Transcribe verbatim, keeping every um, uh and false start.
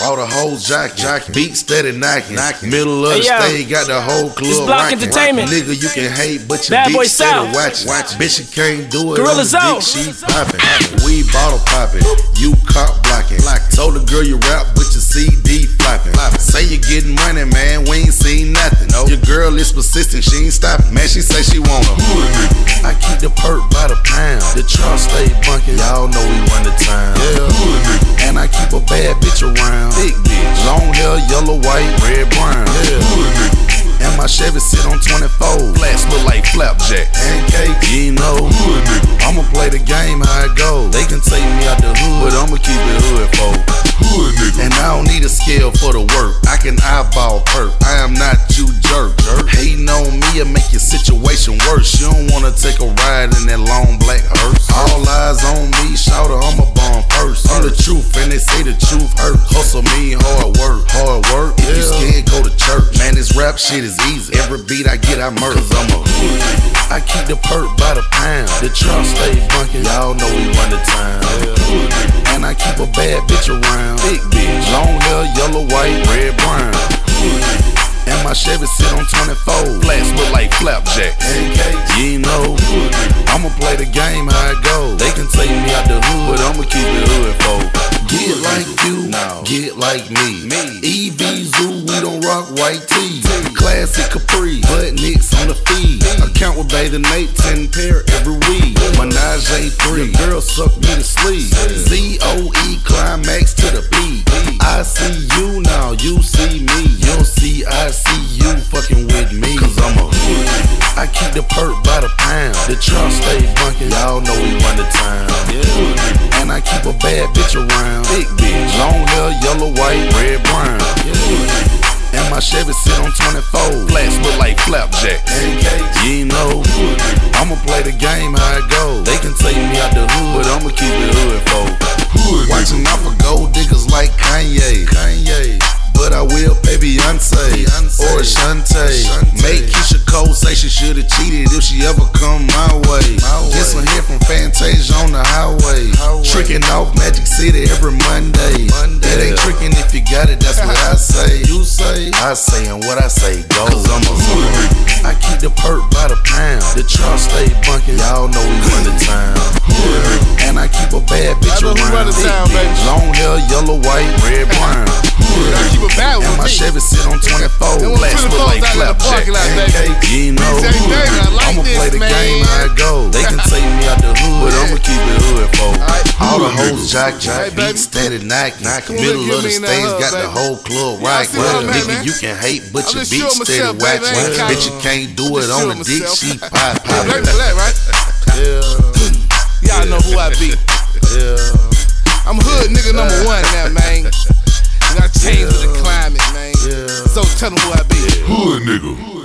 All the hoes jock, jock, beat steady knocking. Middle of the hey, stage, got the whole club Block rocking. Entertainment. Nigga, you can hate, but your Bad bitch Boy steady South. watching. Watch. Bitch, you can't do it. Gorilla on the Zone. dick, she popping. We bottle popping, you cop blocking. Told the girl you rap, but your C D flopping. Say you getting money, man, we ain't seen nothing. Your girl is persistent, she ain't stopping. Man, she say she want a hood nigga. I keep the perk by the pound. The trunk stay bunkin', y'all know we run the town. Yeah, hood nigga. And I keep a bad bitch around. Big bitch, long hair, yellow, white, red, brown. Yeah, hood nigga. And my Chevy sit on twenty-four. Flats look like flapjack. Pancake, you know. Hood nigga. I'ma play the game how it goes. They can take me out the hood, but I'ma keep it hood for. Hood nigga. And I don't need a scale for the work. I can eyeball perk. I am not you jerk. jerk. Hating on me will make your situation worse. You don't wanna take a ride in that long black hearse. All eyes on me, shout I'm a bomb first. I'm the truth, and they say the truth hurt. Hustle mean hard work, hard work. If you scared, go to church. Man, this rap shit is easy. Every beat I get, I murder. Cause I'm a hood nigga. I keep the perk by the pound. The trunk stay bunkin', y'all know we run the town. Yeah. And I keep a bad bitch around. Big bitch, long hair, yellow, white, red, brown. And my Chevy sit on twenty-four. Flats look like flapjack. Pancakes, you know. I'ma play the game how it goes. They can take me out the hood, but I'ma keep it hood for. Get like you, no. Get like me. me. E V Zoo, we don't rock white tees. Classic Capri, butt nicks on the feed. Account with bathing Nate, ten pair every week. Menage a three, girl suck me to sleep. Z O E, climax to the beat. I see you now, you see me. You'll see, I see you fucking with me. Cause I'm a hood nigga. I keep the perk by the pound. The trunk stay bunkin', y'all know we run the town. Yeah. And I keep a bad bitch around. Big bitch, long hair, yellow, white, red, brown. Yeah. And my Chevy sit on twenty-four. Flats look like flapjack. Pancakes, you know. I'ma play the game how it goes. They can take me out the hood, but I'ma keep it hood for. Watching out for gold diggers like Kanye. Kanye. But I will pay Beyonce, Beyonce or Ashante. Make Keisha Cole say she should've cheated if she ever come my way. My Get some hit from Fantasia on the highway. highway. Tricking off Magic City every Monday. Monday. It ain't tricking if you got it, that's what I say. You say, I say, and what I say goes. Cause I'm a hood nigga. I keep the perk by the pound. The trunk stay bunkin', y'all know we run the town. Yeah. And I keep a bad bitch around. Town, long hair, yellow, white, red, brown. Bad and my me. Chevy sit on twenty-four. Flats look like flapjack. You know, like I'ma play the man. game how it goes. They can take me out the hood, but I'ma keep it hood for. Right. All the hoes jock, jock, beat steady knocking. Middle of the stage, got the whole club right. Nigga, you can hate, but your bitch steady watching. Bitch, you can't do it on the dick, she pop pop. Yeah, y'all know who I be. Yeah, I'm hood nigga number one now, man. I change with the climate, man. Yeah. So tell them who I be. Hood nigga.